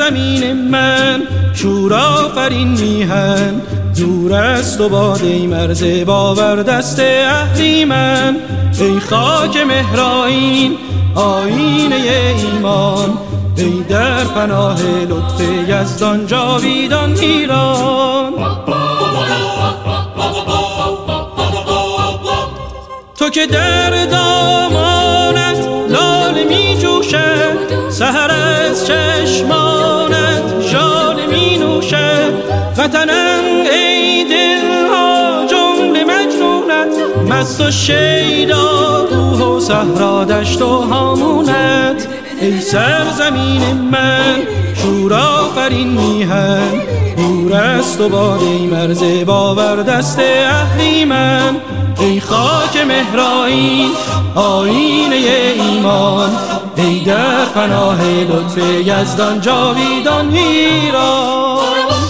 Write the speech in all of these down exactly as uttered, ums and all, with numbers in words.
سرزمین من شور آفرین میهن، دور است و باد ای مرز باور دست اهریمن. ای خاک مهرآیین آیینه ایمان، ای در پناه لطف یزدان جاویدان ایران. تو که در دامانت لاله می جوشد، سحر از چشمانت ژاله می نوشد. وطنم ای دلها جمله مجنونت، مست و شیدا روح و صحرا دشت و هامونت. ای سرزمین من شور آفرین میهن، دور است و باد ای مرز باور دست اهریمن. ای خاک مهرآیین آیینه ایمان، ای در پناه لطف یزدان جاویدان ایران.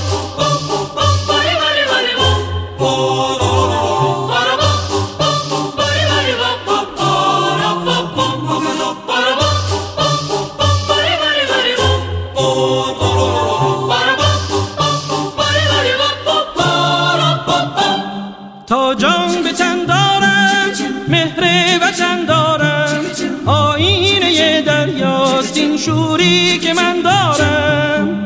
تا جان به تن دارم مهر وطن دارم، آیینه دریاست این شوری که من دارم.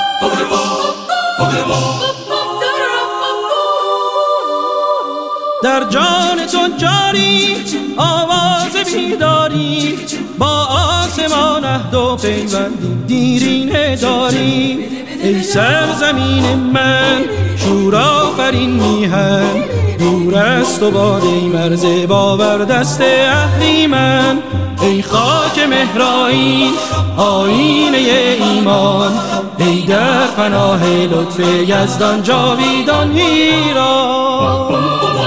در جان تو جاری آواز بیداری، با آسمان عهد و پیوندی دیرینه داری. ای سرزمین من شور آفرین میهن، دور است و باد ای مرز باور دست اهریمن. ای خاک مهرآیین آیینه ایمان، ای در پناه لطف یزدان جاویدان ایران.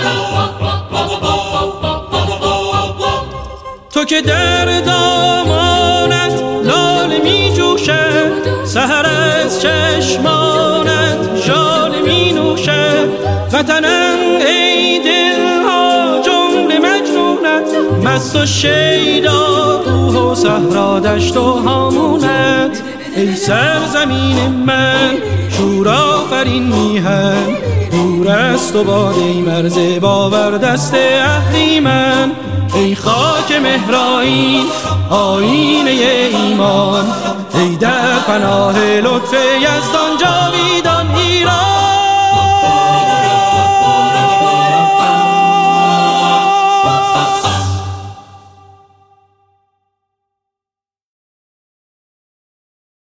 تو که در دامانت لاله می جوشد، سحر از چشمانت ژاله می نوشد. وطنم ای دلها جمله مجنونت، مست و شیدا روح و صحرا دشت و هامونت. ای سرزمین من شور آفرین میهن، دور است و باد ای مرز باور دست اهریمن. ای خاک مهرآیین آیینه ایمان، ای در پناه لطف یزدان